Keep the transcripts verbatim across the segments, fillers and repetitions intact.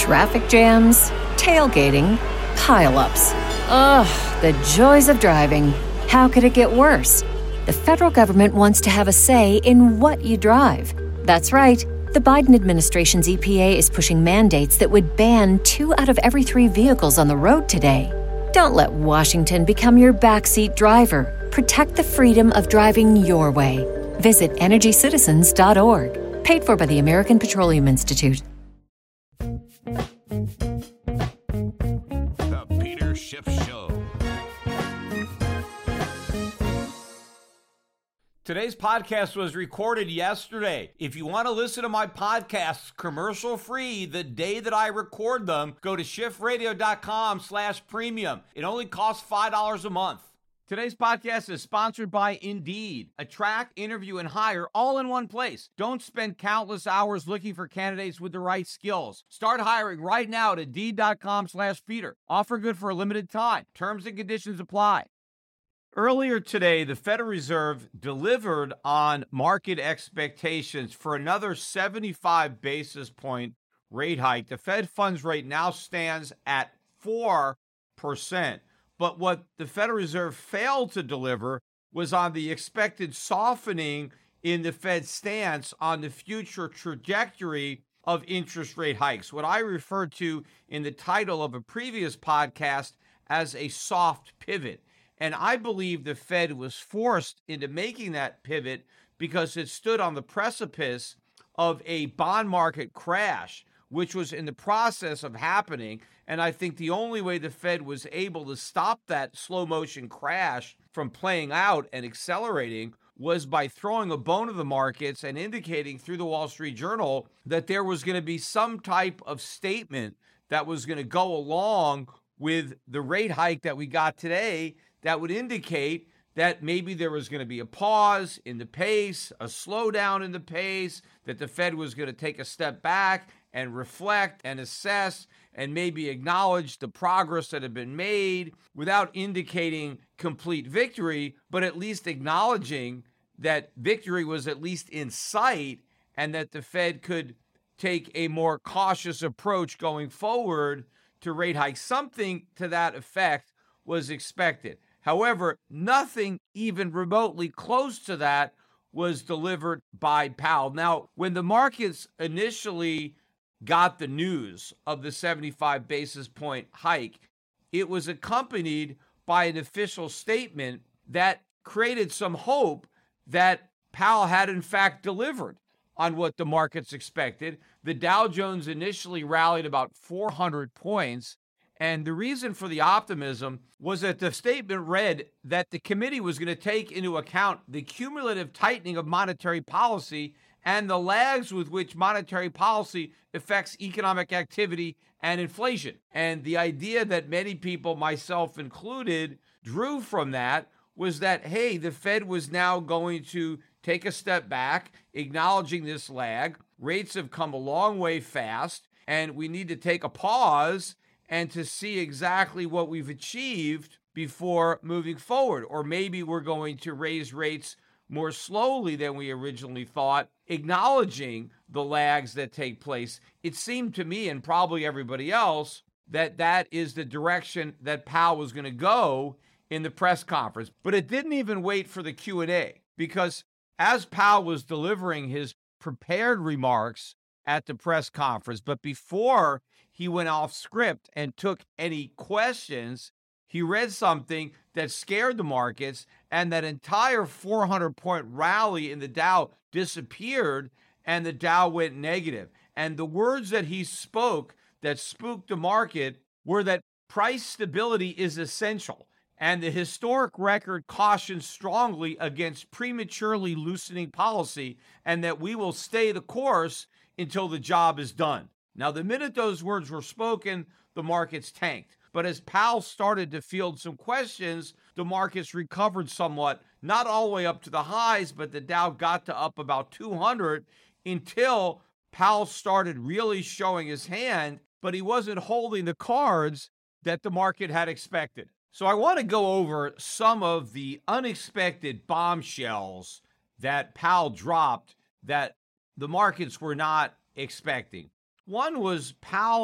Traffic jams, tailgating, pile-ups. Ugh, the joys of driving. How could it get worse? The federal government wants to have a say in what you drive. That's right. The Biden administration's E P A is pushing mandates that would ban two out of every three vehicles on the road today. Don't let Washington become your backseat driver. Protect the freedom of driving your way. Visit energy citizens dot org. Paid for by the American Petroleum Institute. The Peter Schiff Show. Today's podcast was recorded yesterday. If you want to listen to my podcasts commercial-free the day that I record them, go to schiffradio.com slash premium. It only costs five dollars a month. Today's podcast is sponsored by Indeed. Attract, interview, and hire all in one place. Don't spend countless hours looking for candidates with the right skills. Start hiring right now at Indeed.com slash Peter. Offer good for a limited time. Terms and conditions apply. Earlier today, the Federal Reserve delivered on market expectations for another seventy-five basis point rate hike. The Fed funds rate now stands at four percent. But what the Federal Reserve failed to deliver was on the expected softening in the Fed's stance on the future trajectory of interest rate hikes, what I referred to in the title of a previous podcast as a soft pivot. And I believe the Fed was forced into making that pivot because it stood on the precipice of a bond market crash, which was in the process of happening. And I think the only way the Fed was able to stop that slow motion crash from playing out and accelerating was by throwing a bone to the markets and indicating through the Wall Street Journal that there was going to be some type of statement that was going to go along with the rate hike that we got today that would indicate that maybe there was going to be a pause in the pace, a slowdown in the pace, that the Fed was going to take a step back and reflect and assess and maybe acknowledge the progress that had been made without indicating complete victory, but at least acknowledging that victory was at least in sight and that the Fed could take a more cautious approach going forward to rate hikes. Something to that effect was expected. However, nothing even remotely close to that was delivered by Powell. Now, when the markets initially got the news of the seventy-five basis point hike, it was accompanied by an official statement that created some hope that Powell had in fact delivered on what the markets expected. The Dow Jones initially rallied about four hundred points. And the reason for the optimism was that the statement read that the committee was going to take into account the cumulative tightening of monetary policy and the lags with which monetary policy affects economic activity and inflation. And the idea that many people, myself included, drew from that was that, hey, the Fed was now going to take a step back, acknowledging this lag. Rates have come a long way fast, and we need to take a pause and to see exactly what we've achieved before moving forward. Or maybe we're going to raise rates more slowly than we originally thought, acknowledging the lags that take place. It seemed to me, and probably everybody else, that that is the direction that Powell was going to go in the press conference. But it didn't even wait for the Q and A, because as Powell was delivering his prepared remarks at the press conference, but before he went off script and took any questions, he read something that scared the markets, and that entire four hundred point rally in the Dow disappeared, and the Dow went negative. And the words that he spoke that spooked the market were that price stability is essential, and the historic record cautions strongly against prematurely loosening policy, and that we will stay the course until the job is done. Now, the minute those words were spoken, the markets tanked. But as Powell started to field some questions, the markets recovered somewhat, not all the way up to the highs, but the Dow got to up about two hundred until Powell started really showing his hand, but he wasn't holding the cards that the market had expected. So I want to go over some of the unexpected bombshells that Powell dropped that the markets were not expecting. One was Powell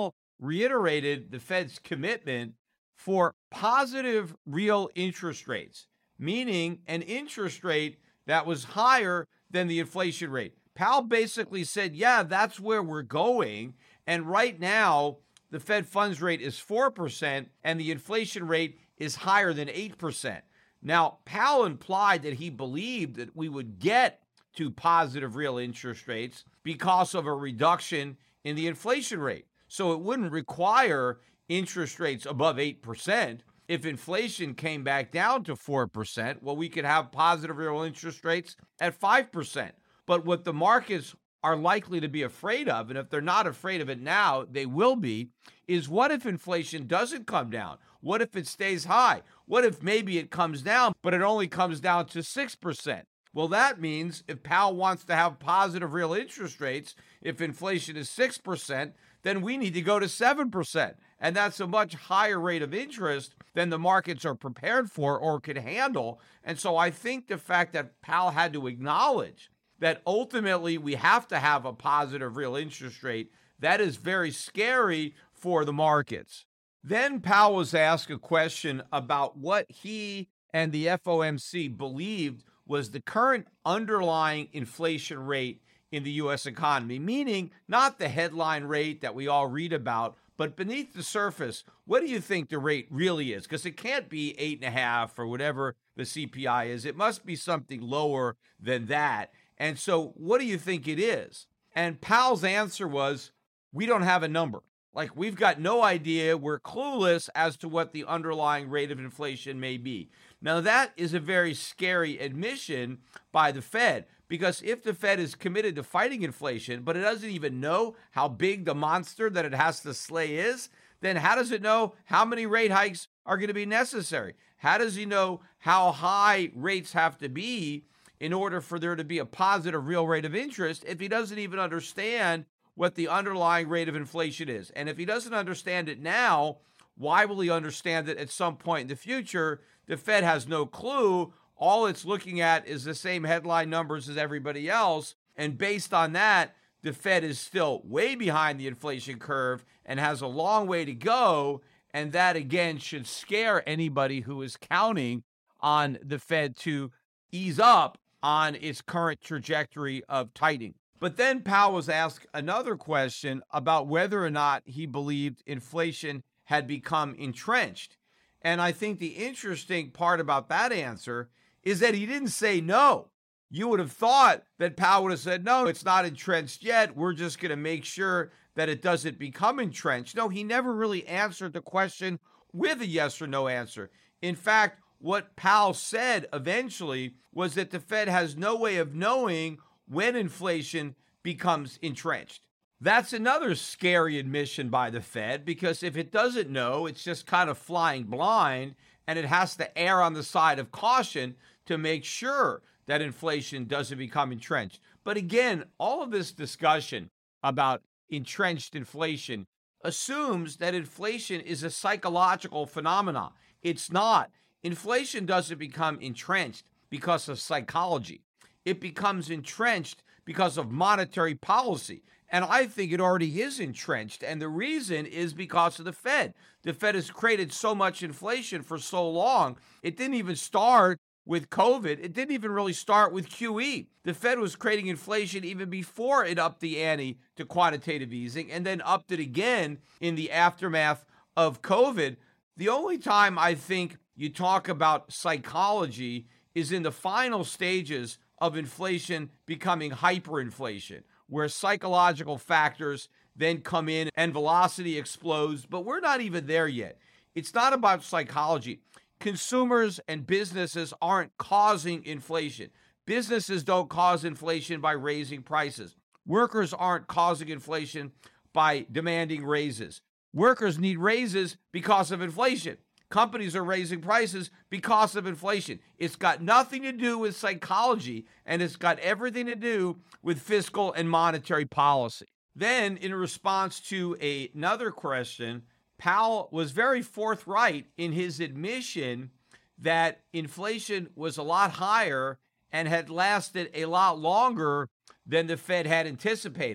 reiterated the Fed's commitment for positive real interest rates, meaning an interest rate that was higher than the inflation rate. Powell basically said, yeah, that's where we're going. And right now, the Fed funds rate is four percent and the inflation rate is higher than eight percent. Now, Powell implied that he believed that we would get to positive real interest rates because of a reduction in the inflation rate. So it wouldn't require interest rates above eight percent. If inflation came back down to four percent, well, we could have positive real interest rates at five percent. But what the markets are likely to be afraid of, and if they're not afraid of it now, they will be, is what if inflation doesn't come down? What if it stays high? What if maybe it comes down, but it only comes down to six percent? Well, that means if Powell wants to have positive real interest rates, if inflation is six percent, then we need to go to seven percent. And that's a much higher rate of interest than the markets are prepared for or could handle. And so I think the fact that Powell had to acknowledge that ultimately we have to have a positive real interest rate, that is very scary for the markets. Then Powell was asked a question about what he and the F O M C believed was the current underlying inflation rate in the U S economy, meaning not the headline rate that we all read about, but beneath the surface, what do you think the rate really is? Because it can't be eight and a half or whatever the C P I is. It must be something lower than that. And so what do you think it is? And Powell's answer was, we don't have a number. Like, we've got no idea. We're clueless as to what the underlying rate of inflation may be. Now, that is a very scary admission by the Fed, because if the Fed is committed to fighting inflation, but it doesn't even know how big the monster that it has to slay is, then how does it know how many rate hikes are going to be necessary? How does he know how high rates have to be in order for there to be a positive real rate of interest if he doesn't even understand what the underlying rate of inflation is? And if he doesn't understand it now, why will he understand it at some point in the future? The Fed has no clue. All it's looking at is the same headline numbers as everybody else. And based on that, the Fed is still way behind the inflation curve and has a long way to go. And that, again, should scare anybody who is counting on the Fed to ease up on its current trajectory of tightening. But then Powell was asked another question about whether or not he believed inflation had become entrenched. And I think the interesting part about that answer is that he didn't say no. You would have thought that Powell would have said, no, it's not entrenched yet. We're just going to make sure that it doesn't become entrenched. No, he never really answered the question with a yes or no answer. In fact, what Powell said eventually was that the Fed has no way of knowing when inflation becomes entrenched. That's another scary admission by the Fed, because if it doesn't know, it's just kind of flying blind, and it has to err on the side of caution to make sure that inflation doesn't become entrenched. But again, all of this discussion about entrenched inflation assumes that inflation is a psychological phenomenon. It's not. Inflation doesn't become entrenched because of psychology. It becomes entrenched because of monetary policy. And I think it already is entrenched. And the reason is because of the Fed. The Fed has created so much inflation for so long. It didn't even start with COVID. It didn't even really start with Q E. The Fed was creating inflation even before it upped the ante to quantitative easing, and then upped it again in the aftermath of COVID. The only time I think you talk about psychology is in the final stages of inflation becoming hyperinflation, where psychological factors then come in and velocity explodes. But we're not even there yet. It's not about psychology. Consumers and businesses aren't causing inflation. Businesses don't cause inflation by raising prices. Workers aren't causing inflation by demanding raises. Workers need raises because of inflation. Companies are raising prices because of inflation. It's got nothing to do with psychology, and it's got everything to do with fiscal and monetary policy. Then, in response to a, another question, Powell was very forthright in his admission that inflation was a lot higher and had lasted a lot longer than the Fed had anticipated.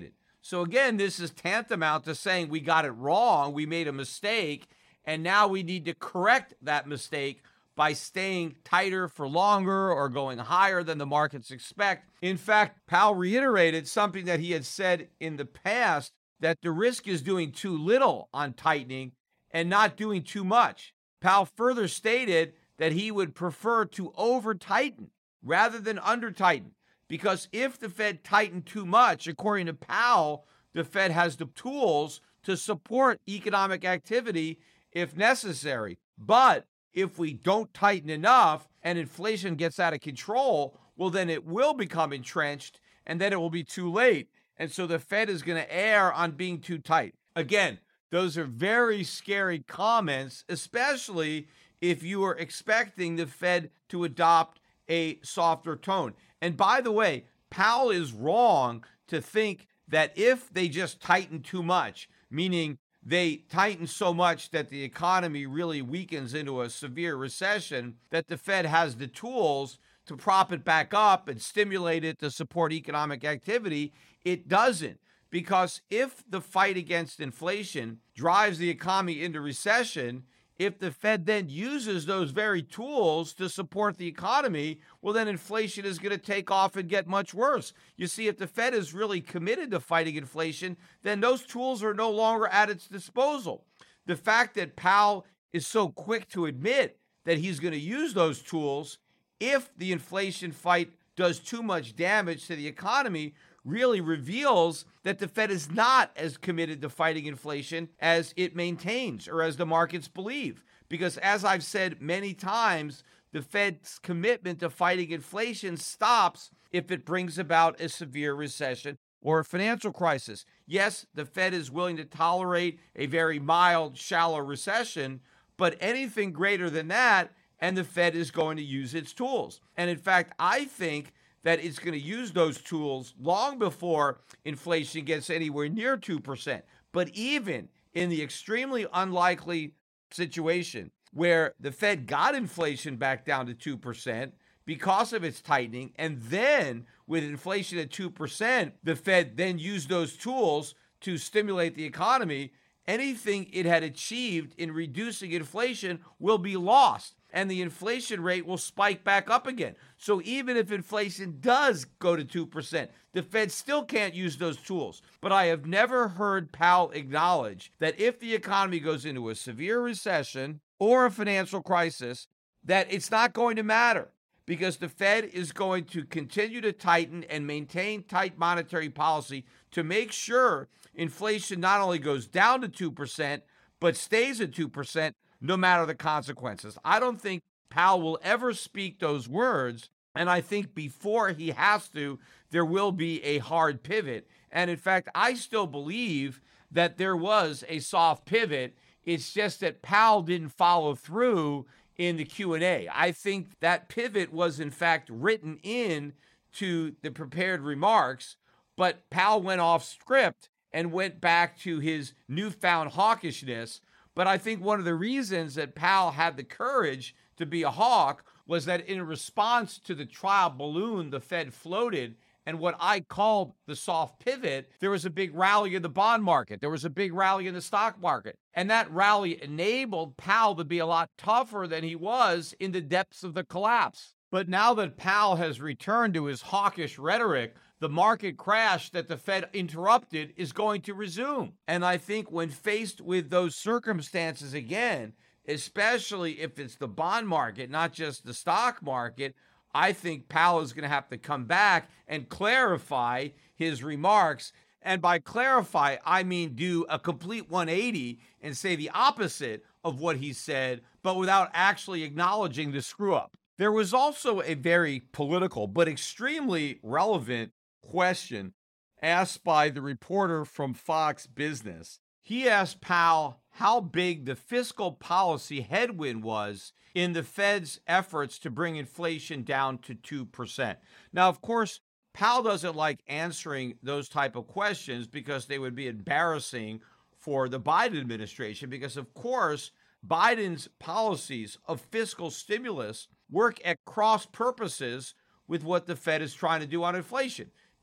So again, this is tantamount to saying we got it wrong, we made a mistake, and now we need to correct that mistake by staying tighter for longer or going higher than the markets expect. In fact, Powell reiterated something that he had said in the past, that the risk is doing too little on tightening and not doing too much. Powell further stated that he would prefer to over-tighten rather than under-tighten, because if the Fed tightened too much, according to Powell, the Fed has the tools to support economic activity if necessary. But if we don't tighten enough and inflation gets out of control, well, then it will become entrenched and then it will be too late. And so the Fed is going to err on being too tight. Again, those are very scary comments, especially if you are expecting the Fed to adopt a softer tone. And by the way, Powell is wrong to think that if they just tighten too much, meaning they tighten so much that the economy really weakens into a severe recession, that the Fed has the tools to prop it back up and stimulate it to support economic activity. It doesn't, because if the fight against inflation drives the economy into recession, if the Fed then uses those very tools to support the economy, well, then inflation is going to take off and get much worse. You see, if the Fed is really committed to fighting inflation, then those tools are no longer at its disposal. The fact that Powell is so quick to admit that he's going to use those tools if the inflation fight does too much damage to the economy really reveals that the Fed is not as committed to fighting inflation as it maintains or as the markets believe. Because as I've said many times, the Fed's commitment to fighting inflation stops if it brings about a severe recession or a financial crisis. Yes, the Fed is willing to tolerate a very mild, shallow recession, but anything greater than that, and the Fed is going to use its tools. And in fact, I think that it's going to use those tools long before inflation gets anywhere near two percent. But even in the extremely unlikely situation where the Fed got inflation back down to two percent because of its tightening, and then with inflation at two percent, the Fed then used those tools to stimulate the economy, anything it had achieved in reducing inflation will be lost, and the inflation rate will spike back up again. So even if inflation does go to two percent, the Fed still can't use those tools. But I have never heard Powell acknowledge that if the economy goes into a severe recession or a financial crisis, that it's not going to matter, because the Fed is going to continue to tighten and maintain tight monetary policy to make sure inflation not only goes down to two percent, but stays at two percent no matter the consequences. I don't think Powell will ever speak those words, and I think before he has to, there will be a hard pivot. And in fact, I still believe that there was a soft pivot. It's just that Powell didn't follow through in the Q and A. I think that pivot was in fact written in to the prepared remarks, but Powell went off script and went back to his newfound hawkishness. But I think one of the reasons that Powell had the courage to be a hawk was that in response to the trial balloon the Fed floated and what I called the soft pivot, there was a big rally in the bond market. There was a big rally in the stock market. And that rally enabled Powell to be a lot tougher than he was in the depths of the collapse. But now that Powell has returned to his hawkish rhetoric, the market crash that the Fed interrupted is going to resume. And I think when faced with those circumstances again, especially if it's the bond market, not just the stock market, I think Powell is going to have to come back and clarify his remarks. And by clarify, I mean do a complete one eighty and say the opposite of what he said, but without actually acknowledging the screw up. There was also a very political but extremely relevant question asked by the reporter from Fox Business. He asked Powell how big the fiscal policy headwind was in the Fed's efforts to bring inflation down to two percent. Now, of course, Powell doesn't like answering those type of questions because they would be embarrassing for the Biden administration, because, of course, Biden's policies of fiscal stimulus work at cross purposes with what the Fed is trying to do on inflation.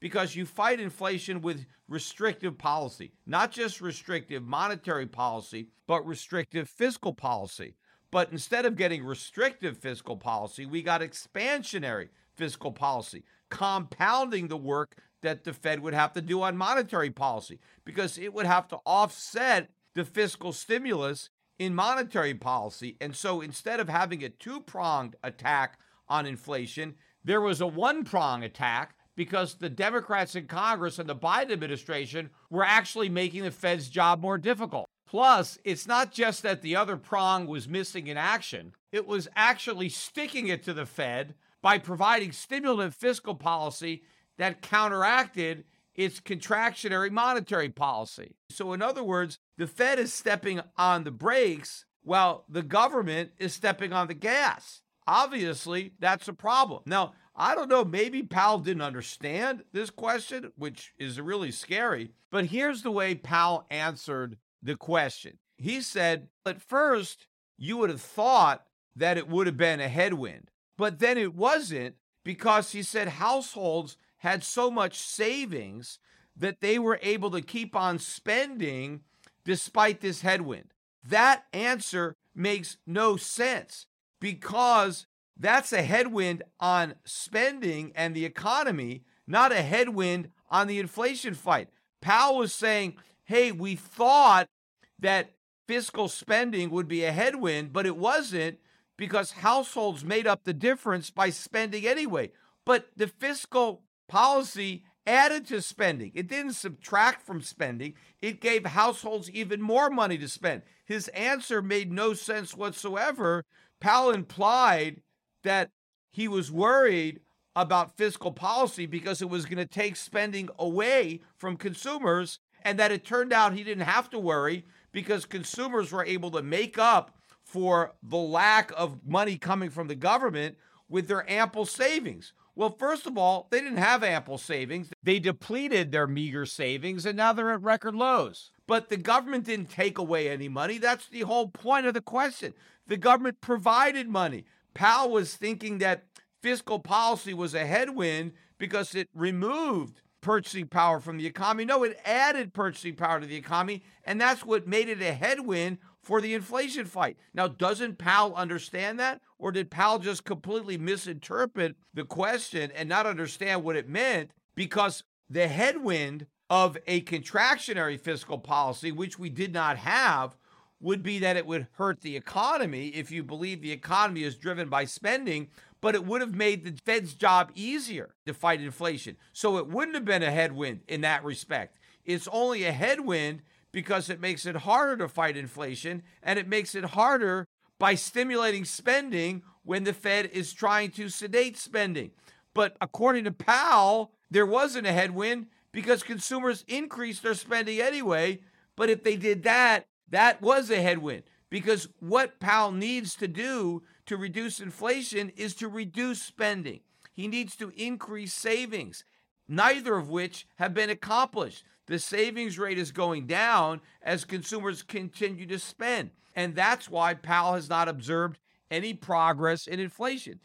because you fight inflation with restrictive policy, not just restrictive monetary policy, but restrictive fiscal policy. But instead of getting restrictive fiscal policy, we got expansionary fiscal policy, compounding the work that the Fed would have to do on monetary policy, because it would have to offset the fiscal stimulus in monetary policy. And so instead of having a two-pronged attack on inflation, there was a one-pronged attack, because the Democrats in Congress and the Biden administration were actually making the Fed's job more difficult. Plus, it's not just that the other prong was missing in action. It was actually sticking it to the Fed by providing stimulative fiscal policy that counteracted its contractionary monetary policy. So in other words, the Fed is stepping on the brakes while the government is stepping on the gas. Obviously, that's a problem. Now, I don't know, maybe Powell didn't understand this question, which is really scary, but here's the way Powell answered the question. He said, at first, you would have thought that it would have been a headwind, but then it wasn't, because he said households had so much savings that they were able to keep on spending despite this headwind. That answer makes no sense, because that's a headwind on spending and the economy, not a headwind on the inflation fight. Powell was saying, hey, we thought that fiscal spending would be a headwind, but it wasn't, because households made up the difference by spending anyway. But the fiscal policy added to spending. It didn't subtract from spending. It gave households even more money to spend. His answer made no sense whatsoever. Powell implied that he was worried about fiscal policy because it was going to take spending away from consumers, and that it turned out he didn't have to worry because consumers were able to make up for the lack of money coming from the government with their ample savings. Well, first of all, they didn't have ample savings. They depleted their meager savings, and now they're at record lows. But the government didn't take away any money. That's the whole point of the question. The government provided money. Powell was thinking that fiscal policy was a headwind because it removed purchasing power from the economy. No, it added purchasing power to the economy, and that's what made it a headwind for the inflation fight. Now, doesn't Powell understand that? Or did Powell just completely misinterpret the question and not understand what it meant? Because the headwind of a contractionary fiscal policy, which we did not have, would be that it would hurt the economy if you believe the economy is driven by spending, but it would have made the Fed's job easier to fight inflation. So it wouldn't have been a headwind in that respect. It's only a headwind because it makes it harder to fight inflation, and it makes it harder by stimulating spending when the Fed is trying to sedate spending. But according to Powell, there wasn't a headwind because consumers increased their spending anyway. But if they did that, that was a headwind, because what Powell needs to do to reduce inflation is to reduce spending. He needs to increase savings, neither of which have been accomplished. The savings rate is going down as consumers continue to spend. And that's why Powell has not observed any progress in inflation.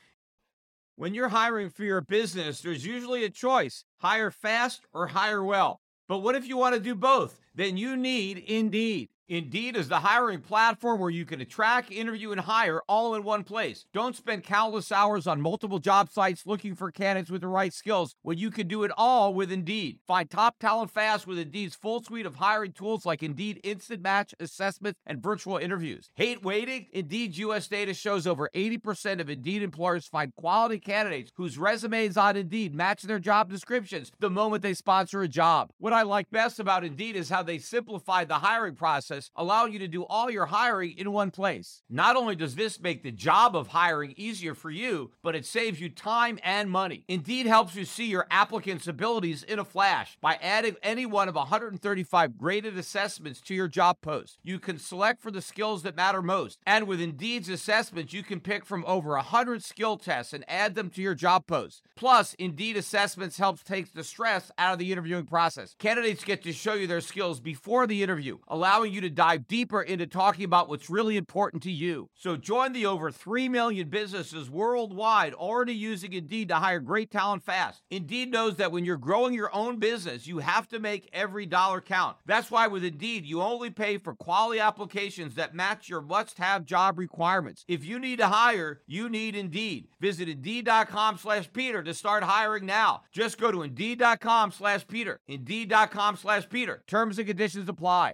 When you're hiring for your business, there's usually a choice: hire fast or hire well. But what if you want to do both? Then you need Indeed. Indeed is the hiring platform where you can attract, interview, and hire all in one place. Don't spend countless hours on multiple job sites looking for candidates with the right skills when you can do it all with Indeed. Find top talent fast with Indeed's full suite of hiring tools like Indeed Instant Match, assessments, and virtual interviews. Hate waiting? Indeed's U S data shows over eighty percent of Indeed employers find quality candidates whose resumes on Indeed match their job descriptions the moment they sponsor a job. What I like best about Indeed is how they simplify the hiring process, allowing you to do all your hiring in one place. Not only does this make the job of hiring easier for you, but it saves you time and money. Indeed helps you see your applicant's abilities in a flash by adding any one of one hundred thirty-five graded assessments to your job post. You can select for the skills that matter most. And with Indeed's assessments, you can pick from over one hundred skill tests and add them to your job post. Plus, Indeed assessments helps take the stress out of the interviewing process. Candidates get to show you their skills before the interview, allowing you to to dive deeper into talking about what's really important to you. So join the over three million businesses worldwide already using Indeed to hire great talent fast. Indeed knows that when you're growing your own business, you have to make every dollar count. That's why with Indeed, you only pay for quality applications that match your must-have job requirements. If you need to hire, you need Indeed. Visit Indeed.com slash Peter to start hiring now. Just go to Indeed.com slash Peter. Indeed.com slash Peter. Terms and conditions apply.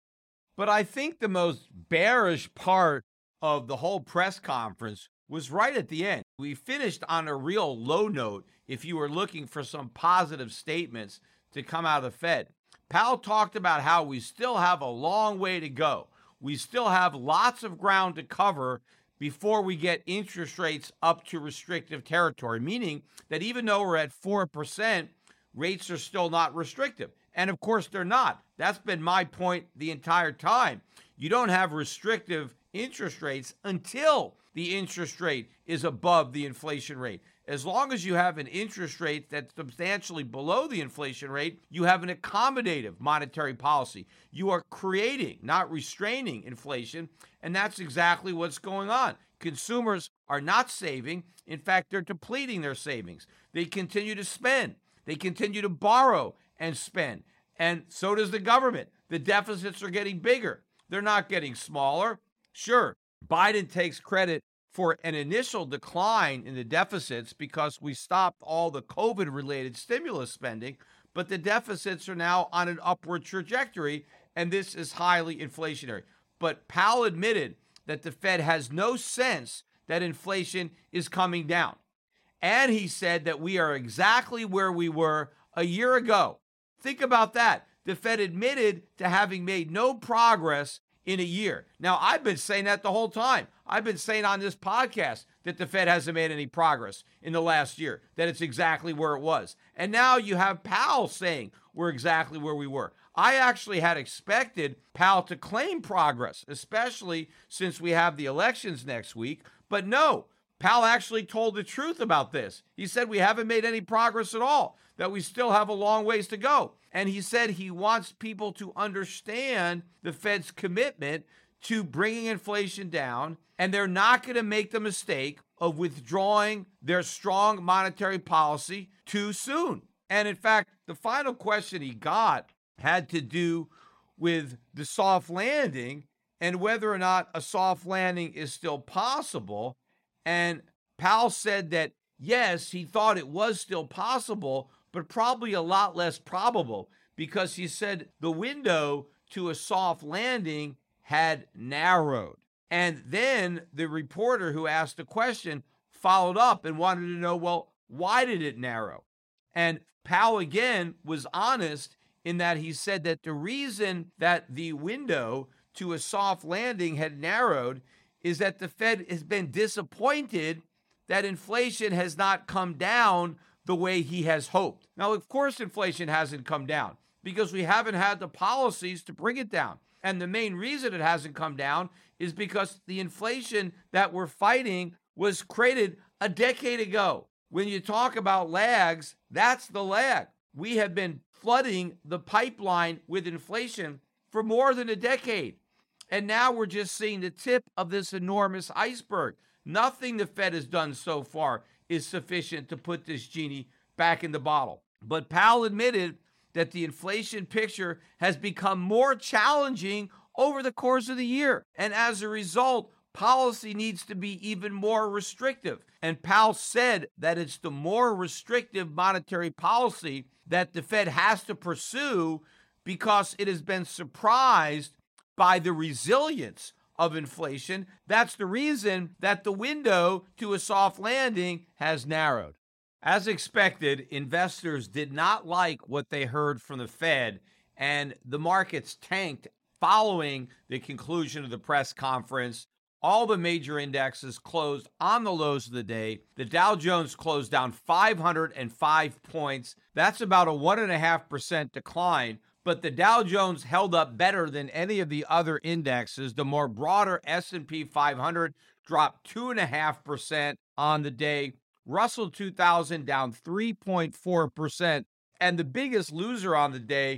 But I think the most bearish part of the whole press conference was right at the end. We finished on a real low note if you were looking for some positive statements to come out of the Fed. Powell talked about how we still have a long way to go. We still have lots of ground to cover before we get interest rates up to restrictive territory, meaning that even though we're at four percent, rates are still not restrictive. And of course, they're not. That's been my point the entire time. You don't have restrictive interest rates until the interest rate is above the inflation rate. As long as you have an interest rate that's substantially below the inflation rate, you have an accommodative monetary policy. You are creating, not restraining inflation, and that's exactly what's going on. Consumers are not saving. In fact, they're depleting their savings. They continue to spend. They continue to borrow and spend. And so does the government. The deficits are getting bigger. They're not getting smaller. Sure, Biden takes credit for an initial decline in the deficits because we stopped all the COVID-related stimulus spending, but the deficits are now on an upward trajectory, and this is highly inflationary. But Powell admitted that the Fed has no sense that inflation is coming down. And he said that we are exactly where we were a year ago. Think about that. The Fed admitted to having made no progress in a year. Now, I've been saying that the whole time. I've been saying on this podcast that the Fed hasn't made any progress in the last year, that it's exactly where it was. And now you have Powell saying we're exactly where we were. I actually had expected Powell to claim progress, especially since we have the elections next week. But no, Powell actually told the truth about this. He said we haven't made any progress at all, that we still have a long ways to go. And he said he wants people to understand the Fed's commitment to bringing inflation down, and they're not going to make the mistake of withdrawing their strong monetary policy too soon. And in fact, the final question he got had to do with the soft landing and whether or not a soft landing is still possible. And Powell said that, yes, he thought it was still possible, but probably a lot less probable, because he said the window to a soft landing had narrowed. And then the reporter who asked the question followed up and wanted to know, well, why did it narrow? And Powell again was honest in that he said that the reason that the window to a soft landing had narrowed is that the Fed has been disappointed that inflation has not come down the way he has hoped. Now, of course, inflation hasn't come down because we haven't had the policies to bring it down. And the main reason it hasn't come down is because the inflation that we're fighting was created a decade ago. When you talk about lags, that's the lag. We have been flooding the pipeline with inflation for more than a decade. And now we're just seeing the tip of this enormous iceberg. Nothing the Fed has done so far is sufficient to put this genie back in the bottle. But Powell admitted that the inflation picture has become more challenging over the course of the year. And as a result, policy needs to be even more restrictive. And Powell said that it's the more restrictive monetary policy that the Fed has to pursue because it has been surprised by the resilience of inflation. That's the reason that the window to a soft landing has narrowed. As expected, investors did not like what they heard from the Fed, and the markets tanked following the conclusion of the press conference. All the major indexes closed on the lows of the day. The Dow Jones closed down five hundred five points. That's about a one point five percent decline. But the Dow Jones held up better than any of the other indexes. The more broader S and P five hundred dropped two point five percent on the day. Russell two thousand down three point four percent. And the biggest loser on the day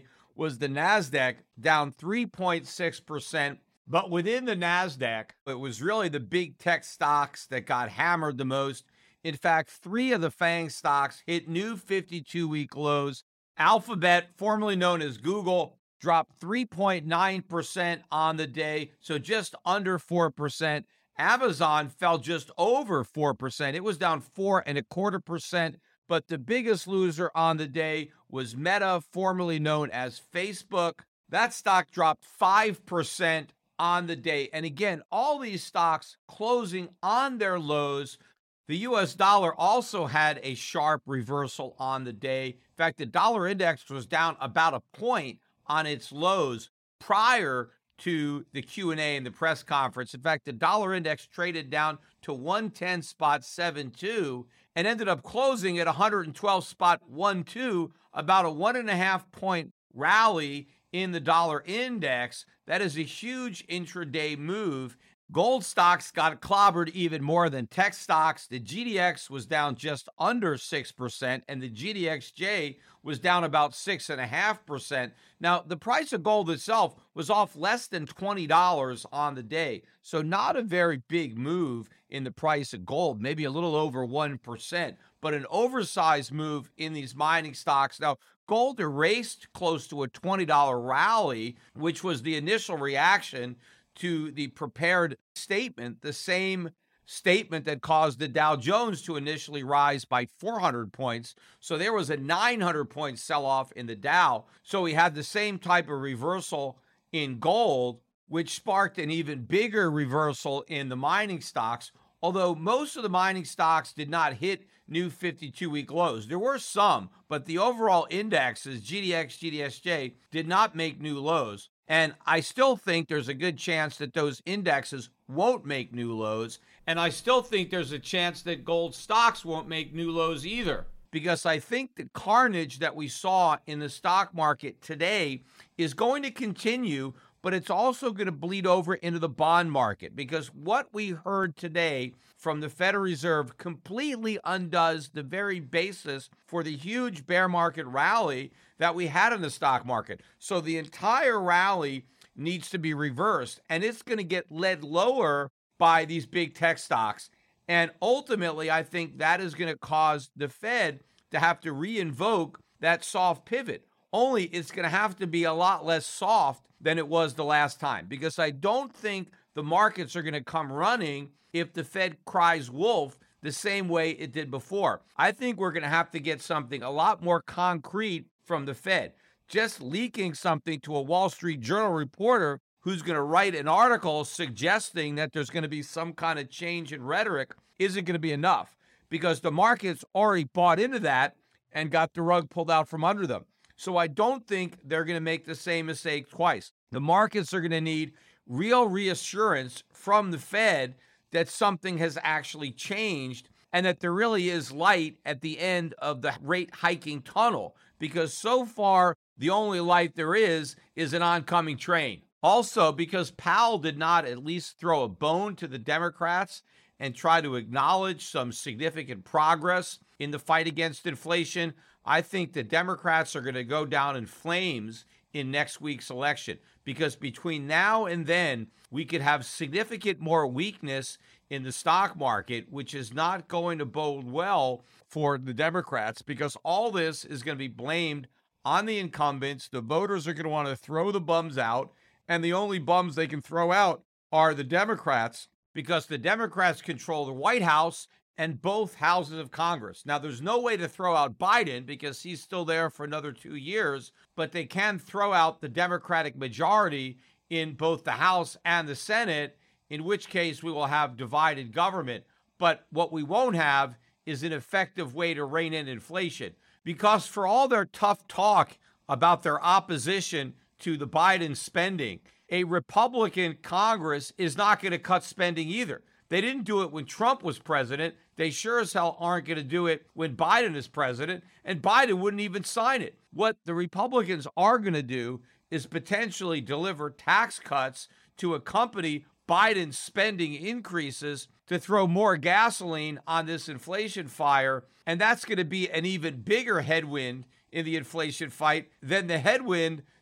was the NASDAQ, down three point six percent. But within the NASDAQ, it was really the big tech stocks that got hammered the most. In fact, three of the FANG stocks hit new fifty-two-week lows. Alphabet, formerly known as Google, dropped three point nine percent on the day, so just under four percent. Amazon fell just over four percent. It was down four and a quarter percent. But the biggest loser on the day was Meta, formerly known as Facebook. That stock dropped five percent on the day. And again, all these stocks closing on their lows. The U S dollar also had a sharp reversal on the day. In fact, the dollar index was down about a point on its lows prior to the Q and A and the press conference. In fact, the dollar index traded down to one ten point seven two and ended up closing at one twelve point one two, about a one and a half point rally in the dollar index. That is a huge intraday move. Gold stocks got clobbered even more than tech stocks. The G D X was down just under six percent, and the G D X J was down about six point five percent. Now, the price of gold itself was off less than twenty dollars on the day, so not a very big move in the price of gold, maybe a little over one percent, but an oversized move in these mining stocks. Now, gold erased close to a twenty dollars rally, which was the initial reaction to the prepared statement, the same statement that caused the Dow Jones to initially rise by four hundred points. So there was a nine hundred point sell-off in the Dow. So we had the same type of reversal in gold, which sparked an even bigger reversal in the mining stocks, although most of the mining stocks did not hit new fifty-two-week lows. There were some, but the overall indexes, G D X, G D X J, did not make new lows. And I still think there's a good chance that those indexes won't make new lows. And I still think there's a chance that gold stocks won't make new lows either. Because I think the carnage that we saw in the stock market today is going to continue, but it's also going to bleed over into the bond market. Because what we heard today from the Federal Reserve completely undoes the very basis for the huge bear market rally that we had in the stock market. So the entire rally needs to be reversed, and it's going to get led lower by these big tech stocks. And ultimately, I think that is going to cause the Fed to have to re-invoke that soft pivot. Only it's going to have to be a lot less soft than it was the last time, because I don't think the markets are going to come running if the Fed cries wolf the same way it did before. I think we're going to have to get something a lot more concrete from the Fed. Just leaking something to a Wall Street Journal reporter who's going to write an article suggesting that there's going to be some kind of change in rhetoric isn't going to be enough, because the market's already bought into that and got the rug pulled out from under them. So I don't think they're going to make the same mistake twice. The markets are going to need real reassurance from the Fed that something has actually changed and that there really is light at the end of the rate hiking tunnel, because so far the only light there is is an oncoming train. Also, because Powell did not at least throw a bone to the Democrats and try to acknowledge some significant progress in the fight against inflation, I think the Democrats are going to go down in flames in next week's election, because between now and then, we could have significant more weakness in the stock market, which is not going to bode well for the Democrats, because all this is going to be blamed on the incumbents. The voters are going to want to throw the bums out, and the only bums they can throw out are the Democrats, because the Democrats control the White House and both houses of Congress. Now, there's no way to throw out Biden because he's still there for another two years, but they can throw out the Democratic majority in both the House and the Senate, in which case we will have divided government. But what we won't have is an effective way to rein in inflation, because for all their tough talk about their opposition to the Biden spending, a Republican Congress is not going to cut spending either. They didn't do it when Trump was president. They sure as hell aren't going to do it when Biden is president, and Biden wouldn't even sign it. What the Republicans are going to do is potentially deliver tax cuts to accompany Biden's spending increases to throw more gasoline on this inflation fire, and that's going to be an even bigger headwind in the inflation fight than the headwind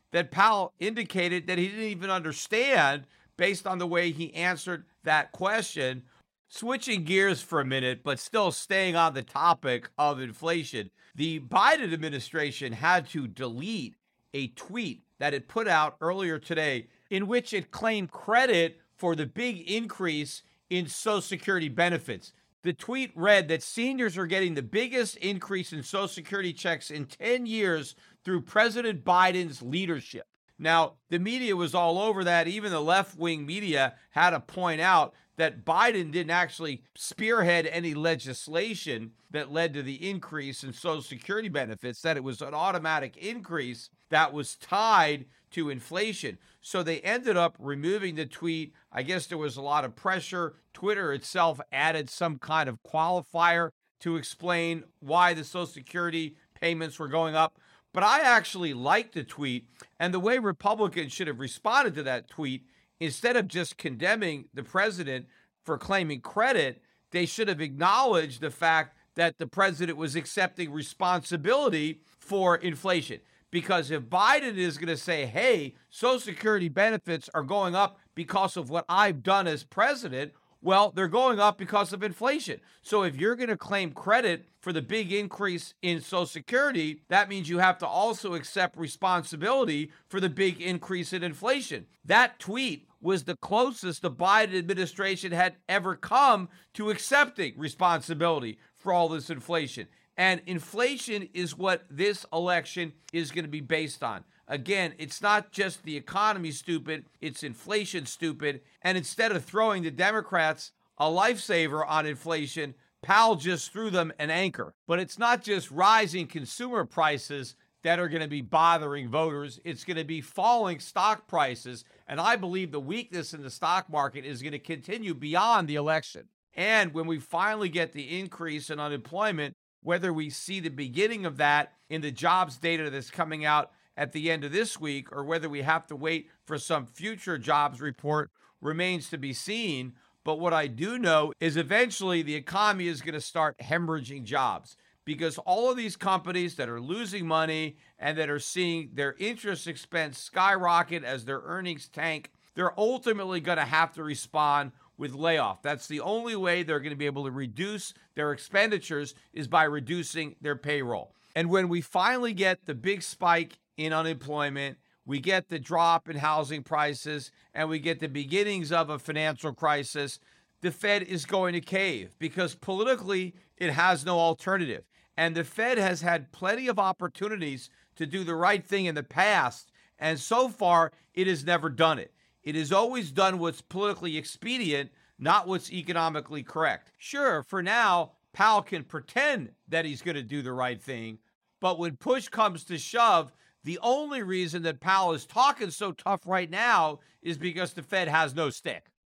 that Powell indicated that he didn't even understand based on the way he answered that question. Switching gears for a minute, but still staying on the topic of inflation, the Biden administration had to delete a tweet that it put out earlier today in which it claimed credit for the big increase in Social Security benefits. The tweet read that seniors are getting the biggest increase in Social Security checks in ten years through President Biden's leadership. Now, the media was all over that. Even the left-wing media had to point out that Biden didn't actually spearhead any legislation that led to the increase in Social Security benefits, that it was an automatic increase that was tied to inflation. So they ended up removing the tweet. I guess there was a lot of pressure. Twitter itself added some kind of qualifier to explain why the Social Security payments were going up. But I actually liked the tweet, and the way Republicans should have responded to that tweet, instead of just condemning the president for claiming credit, they should have acknowledged the fact that the president was accepting responsibility for inflation. Because if Biden is going to say, hey, Social Security benefits are going up because of what I've done as president, well, they're going up because of inflation. So if you're going to claim credit for the big increase in Social Security, that means you have to also accept responsibility for the big increase in inflation. That tweet was the closest the Biden administration had ever come to accepting responsibility for all this inflation. And inflation is what this election is going to be based on. Again, it's not just the economy stupid, it's inflation stupid. And instead of throwing the Democrats a lifesaver on inflation, Powell just threw them an anchor. But it's not just rising consumer prices that are going to be bothering voters. It's going to be falling stock prices. And I believe the weakness in the stock market is going to continue beyond the election. And when we finally get the increase in unemployment, whether we see the beginning of that in the jobs data that's coming out at the end of this week, or whether we have to wait for some future jobs report, remains to be seen. But what I do know is eventually the economy is going to start hemorrhaging jobs, because all of these companies that are losing money and that are seeing their interest expense skyrocket as their earnings tank, they're ultimately going to have to respond with layoff. That's the only way they're going to be able to reduce their expenditures, is by reducing their payroll. And when we finally get the big spike in unemployment, we get the drop in housing prices, and we get the beginnings of a financial crisis, the Fed is going to cave, because politically it has no alternative. And the Fed has had plenty of opportunities to do the right thing in the past, and so far it has never done it. It has always done what's politically expedient, not what's economically correct. Sure, for now, Powell can pretend that he's going to do the right thing, but when push comes to shove, the only reason that Powell is talking so tough right now is because the Fed has no stick.